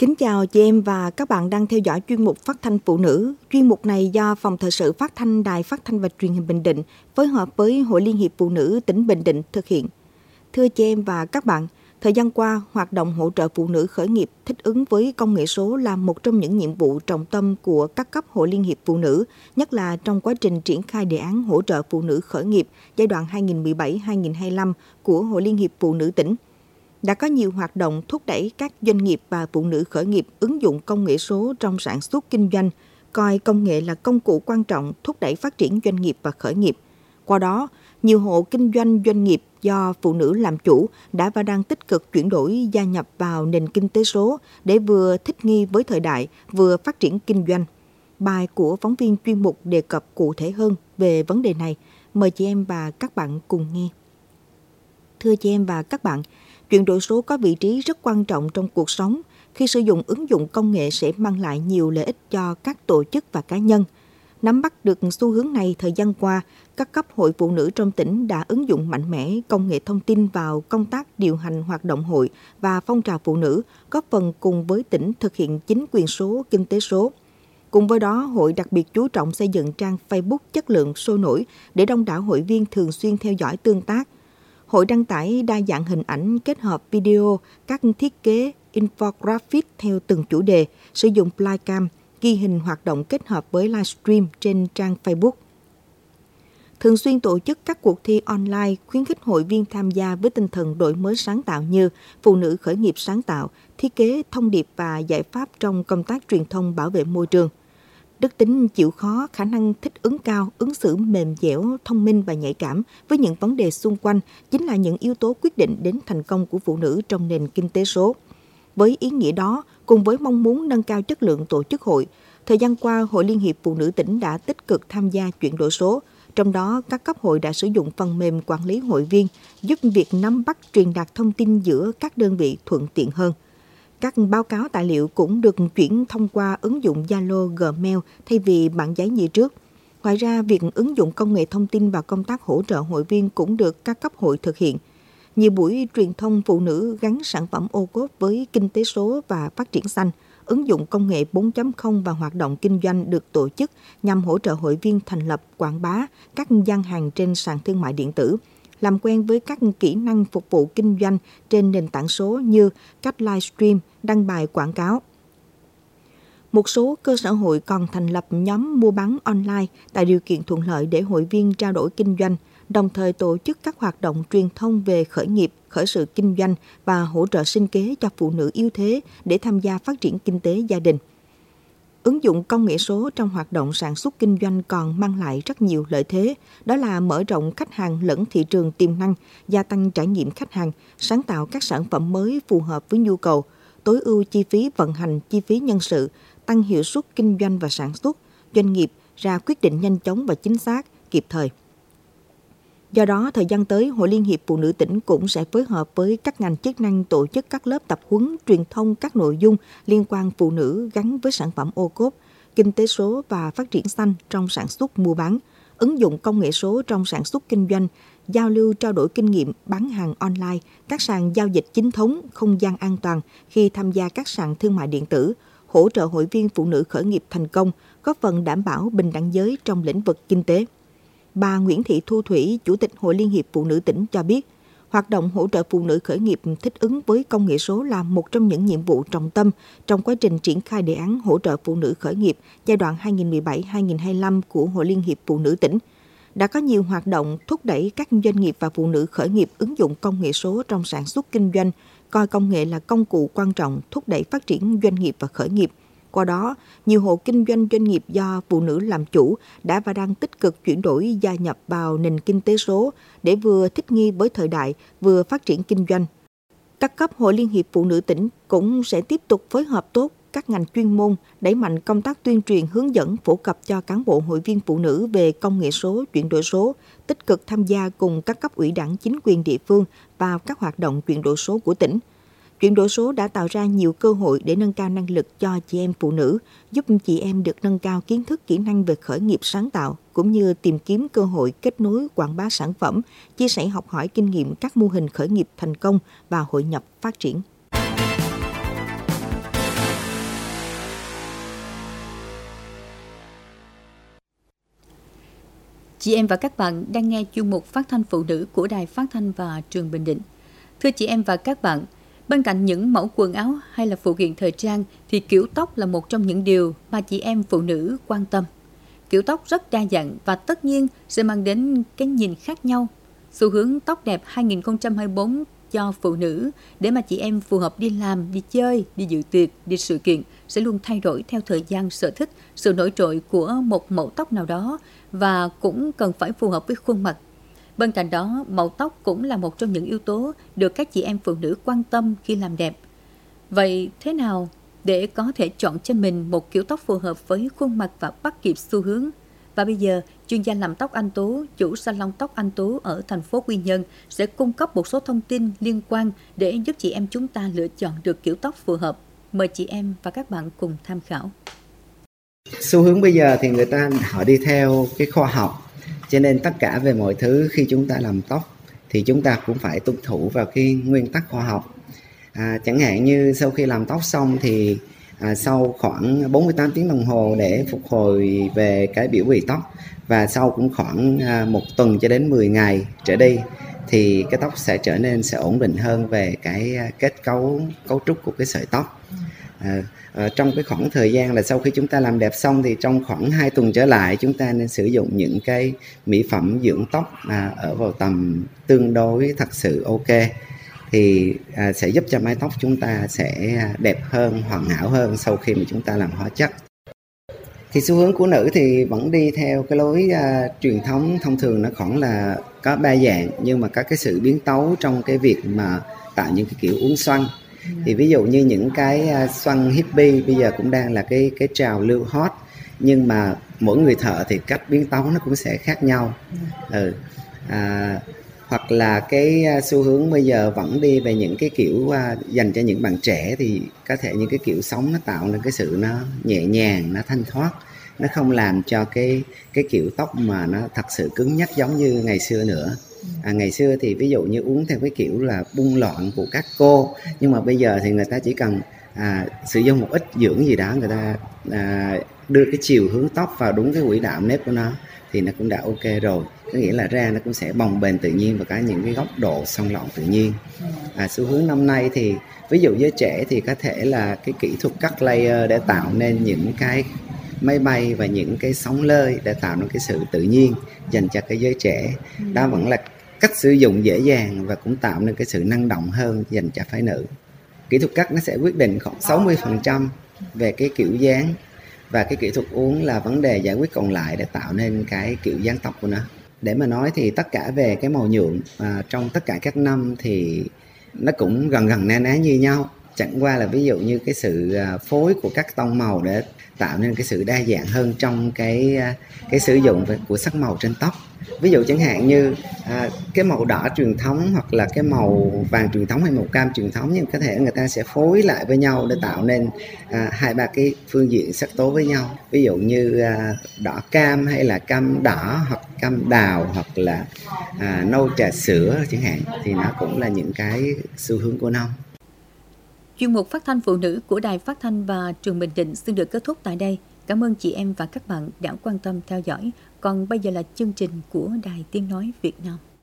Kính chào chị em và các bạn đang theo dõi chuyên mục Phát thanh Phụ nữ. Chuyên mục này do Phòng Thời sự Phát thanh Đài Phát thanh và Truyền hình Bình Định phối hợp với Hội Liên hiệp Phụ nữ tỉnh Bình Định thực hiện. Thưa chị em và các bạn, thời gian qua, hoạt động hỗ trợ phụ nữ khởi nghiệp thích ứng với công nghệ số là một trong những nhiệm vụ trọng tâm của các cấp Hội Liên hiệp Phụ nữ, nhất là trong quá trình triển khai đề án hỗ trợ phụ nữ khởi nghiệp giai đoạn 2017-2025 của Hội Liên hiệp Phụ nữ tỉnh. Đã có nhiều hoạt động thúc đẩy các doanh nghiệp và phụ nữ khởi nghiệp ứng dụng công nghệ số trong sản xuất kinh doanh, coi công nghệ là công cụ quan trọng thúc đẩy phát triển doanh nghiệp và khởi nghiệp. Qua đó, nhiều hộ kinh doanh doanh nghiệp do phụ nữ làm chủ đã và đang tích cực chuyển đổi gia nhập vào nền kinh tế số để vừa thích nghi với thời đại, vừa phát triển kinh doanh. Bài của phóng viên chuyên mục đề cập cụ thể hơn về vấn đề này. Mời chị em và các bạn cùng nghe. Thưa chị em và các bạn, chuyển đổi số có vị trí rất quan trọng trong cuộc sống. Khi sử dụng ứng dụng công nghệ sẽ mang lại nhiều lợi ích cho các tổ chức và cá nhân. Nắm bắt được xu hướng này thời gian qua, các cấp hội phụ nữ trong tỉnh đã ứng dụng mạnh mẽ công nghệ thông tin vào công tác điều hành hoạt động hội và phong trào phụ nữ, góp phần cùng với tỉnh thực hiện chính quyền số, kinh tế số. Cùng với đó, hội đặc biệt chú trọng xây dựng trang Facebook chất lượng sôi nổi để đông đảo hội viên thường xuyên theo dõi tương tác. Hội đăng tải đa dạng hình ảnh kết hợp video, các thiết kế infographic theo từng chủ đề, sử dụng flycam, ghi hình hoạt động kết hợp với livestream trên trang Facebook. Thường xuyên tổ chức các cuộc thi online khuyến khích hội viên tham gia với tinh thần đổi mới sáng tạo như phụ nữ khởi nghiệp sáng tạo, thiết kế thông điệp và giải pháp trong công tác truyền thông bảo vệ môi trường. Đức tính chịu khó, khả năng thích ứng cao, ứng xử mềm dẻo, thông minh và nhạy cảm với những vấn đề xung quanh chính là những yếu tố quyết định đến thành công của phụ nữ trong nền kinh tế số. Với ý nghĩa đó, cùng với mong muốn nâng cao chất lượng tổ chức hội, thời gian qua Hội Liên hiệp Phụ nữ tỉnh đã tích cực tham gia chuyển đổi số. Trong đó, các cấp hội đã sử dụng phần mềm quản lý hội viên, giúp việc nắm bắt truyền đạt thông tin giữa các đơn vị thuận tiện hơn. Các báo cáo tài liệu cũng được chuyển thông qua ứng dụng Zalo, Gmail thay vì bản giấy như trước. Ngoài ra, việc ứng dụng công nghệ thông tin vào công tác hỗ trợ hội viên cũng được các cấp hội thực hiện. Nhiều buổi truyền thông phụ nữ gắn sản phẩm ô cốp với kinh tế số và phát triển xanh, ứng dụng công nghệ 4.0 và hoạt động kinh doanh được tổ chức nhằm hỗ trợ hội viên thành lập, quảng bá các gian hàng trên sàn thương mại điện tử, làm quen với các kỹ năng phục vụ kinh doanh trên nền tảng số như cách livestream, đăng bài quảng cáo. Một số cơ sở hội còn thành lập nhóm mua bán online tạo điều kiện thuận lợi để hội viên trao đổi kinh doanh, đồng thời tổ chức các hoạt động truyền thông về khởi nghiệp, khởi sự kinh doanh và hỗ trợ sinh kế cho phụ nữ yếu thế để tham gia phát triển kinh tế gia đình. Ứng dụng công nghệ số trong hoạt động sản xuất kinh doanh còn mang lại rất nhiều lợi thế, đó là mở rộng khách hàng lẫn thị trường tiềm năng, gia tăng trải nghiệm khách hàng, sáng tạo các sản phẩm mới phù hợp với nhu cầu, tối ưu chi phí vận hành, chi phí nhân sự, tăng hiệu suất kinh doanh và sản xuất, doanh nghiệp ra quyết định nhanh chóng và chính xác, kịp thời. Do đó, thời gian tới, Hội Liên hiệp Phụ nữ tỉnh cũng sẽ phối hợp với các ngành chức năng tổ chức các lớp tập huấn truyền thông các nội dung liên quan phụ nữ gắn với sản phẩm ô cốp, kinh tế số và phát triển xanh trong sản xuất mua bán, ứng dụng công nghệ số trong sản xuất kinh doanh, giao lưu trao đổi kinh nghiệm bán hàng online, các sàn giao dịch chính thống, không gian an toàn khi tham gia các sàn thương mại điện tử, hỗ trợ hội viên phụ nữ khởi nghiệp thành công, góp phần đảm bảo bình đẳng giới trong lĩnh vực kinh tế. Bà Nguyễn Thị Thu Thủy, Chủ tịch Hội Liên hiệp Phụ nữ tỉnh cho biết, hoạt động hỗ trợ phụ nữ khởi nghiệp thích ứng với công nghệ số là một trong những nhiệm vụ trọng tâm trong quá trình triển khai đề án hỗ trợ phụ nữ khởi nghiệp giai đoạn 2017-2025 của Hội Liên hiệp Phụ nữ tỉnh. Đã có nhiều hoạt động thúc đẩy các doanh nghiệp và phụ nữ khởi nghiệp ứng dụng công nghệ số trong sản xuất kinh doanh, coi công nghệ là công cụ quan trọng thúc đẩy phát triển doanh nghiệp và khởi nghiệp. Qua đó, nhiều hộ kinh doanh doanh nghiệp do phụ nữ làm chủ đã và đang tích cực chuyển đổi gia nhập vào nền kinh tế số để vừa thích nghi với thời đại, vừa phát triển kinh doanh. Các cấp Hội Liên hiệp Phụ nữ tỉnh cũng sẽ tiếp tục phối hợp tốt các ngành chuyên môn, đẩy mạnh công tác tuyên truyền hướng dẫn phổ cập cho cán bộ hội viên phụ nữ về công nghệ số, chuyển đổi số, tích cực tham gia cùng các cấp ủy đảng chính quyền địa phương vào các hoạt động chuyển đổi số của tỉnh. Chuyển đổi số đã tạo ra nhiều cơ hội để nâng cao năng lực cho chị em phụ nữ, giúp chị em được nâng cao kiến thức kỹ năng về khởi nghiệp sáng tạo, cũng như tìm kiếm cơ hội kết nối quảng bá sản phẩm, chia sẻ học hỏi kinh nghiệm các mô hình khởi nghiệp thành công và hội nhập phát triển. Chị em và các bạn đang nghe chuyên mục phát thanh phụ nữ của Đài Phát thanh và Truyền hình Bình Định. Thưa chị em và các bạn, bên cạnh những mẫu quần áo hay là phụ kiện thời trang thì kiểu tóc là một trong những điều mà chị em phụ nữ quan tâm. Kiểu tóc rất đa dạng và tất nhiên sẽ mang đến cái nhìn khác nhau. Xu hướng tóc đẹp 2024 cho phụ nữ để mà chị em phù hợp đi làm, đi chơi, đi dự tiệc, đi sự kiện sẽ luôn thay đổi theo thời gian, sở thích, sự nổi trội của một mẫu tóc nào đó và cũng cần phải phù hợp với khuôn mặt. Bên cạnh đó, màu tóc cũng là một trong những yếu tố được các chị em phụ nữ quan tâm khi làm đẹp. Vậy thế nào để có thể chọn cho mình một kiểu tóc phù hợp với khuôn mặt và bắt kịp xu hướng? Và bây giờ, chuyên gia làm tóc Anh Tú, chủ salon tóc Anh Tú ở thành phố Quy Nhơn sẽ cung cấp một số thông tin liên quan để giúp chị em chúng ta lựa chọn được kiểu tóc phù hợp. Mời chị em và các bạn cùng tham khảo. Xu hướng bây giờ thì họ đi theo cái khoa học, cho nên tất cả về mọi thứ khi chúng ta làm tóc thì chúng ta cũng phải tuân thủ vào cái nguyên tắc khoa học. Chẳng hạn như sau khi làm tóc xong thì sau khoảng 48 tiếng đồng hồ để phục hồi về cái biểu bì tóc, và sau cũng khoảng 1 tuần cho đến 10 ngày trở đi thì cái tóc sẽ trở nên ổn định hơn về cái kết cấu trúc của cái sợi tóc. Trong cái khoảng thời gian là sau khi chúng ta làm đẹp xong thì trong khoảng 2 tuần trở lại chúng ta nên sử dụng những cái mỹ phẩm dưỡng tóc ở vào tầm tương đối thật sự ok, thì sẽ giúp cho mái tóc chúng ta sẽ đẹp hơn, hoàn hảo hơn sau khi mà chúng ta làm hóa chất. Thì xu hướng của nữ thì vẫn đi theo cái lối truyền thống thông thường, nó khoảng là có 3 dạng, nhưng mà có cái sự biến tấu trong cái việc mà tạo những cái kiểu uốn xoăn. Thì ví dụ như những cái xoăn hippie bây giờ cũng đang là cái trào lưu hot, nhưng mà mỗi người thợ thì cách biến tấu nó cũng sẽ khác nhau. Hoặc là cái xu hướng bây giờ vẫn đi về những cái kiểu dành cho những bạn trẻ, thì có thể những cái kiểu sống nó tạo nên cái sự nó nhẹ nhàng, nó thanh thoát, nó không làm cho cái kiểu tóc mà nó thật sự cứng nhắc giống như ngày xưa nữa. Ngày xưa thì ví dụ như uống theo cái kiểu là bung loạn của các cô, nhưng mà bây giờ thì người ta chỉ cần sử dụng một ít dưỡng gì đó, người ta đưa cái chiều hướng tóc vào đúng cái quỹ đạo nếp của nó thì nó cũng đã ok rồi. Có nghĩa là ra nó cũng sẽ bồng bềnh tự nhiên và có những cái góc độ xoăn lọn tự nhiên. Xu hướng năm nay thì ví dụ giới trẻ thì có thể là cái kỹ thuật cắt layer để tạo nên những cái máy bay và những cái sóng lơi để tạo nên cái sự tự nhiên dành cho cái giới trẻ. Đó vẫn là cách sử dụng dễ dàng và cũng tạo nên cái sự năng động hơn dành cho phái nữ. Kỹ thuật cắt nó sẽ quyết định khoảng 60% về cái kiểu dáng, và cái kỹ thuật uốn là vấn đề giải quyết còn lại để tạo nên cái kiểu dáng tóc của nó. Để mà nói thì tất cả về cái màu nhuộm trong tất cả các năm thì nó cũng gần na ná như nhau. Chẳng qua là ví dụ như cái sự phối của các tông màu để tạo nên cái sự đa dạng hơn trong cái sử dụng của sắc màu trên tóc. Ví dụ chẳng hạn như cái màu đỏ truyền thống hoặc là cái màu vàng truyền thống hay màu cam truyền thống, nhưng có thể người ta sẽ phối lại với nhau để tạo nên 2-3 cái phương diện sắc tố với nhau. Ví dụ như đỏ cam hay là cam đỏ hoặc cam đào hoặc là nâu trà sữa chẳng hạn, thì nó cũng là những cái xu hướng của nó. Chuyên mục phát thanh phụ nữ của Đài Phát thanh và Truyền hình Bình Định xin được kết thúc tại đây. Cảm ơn chị em và các bạn đã quan tâm theo dõi. Còn bây giờ là chương trình của Đài Tiếng nói Việt Nam.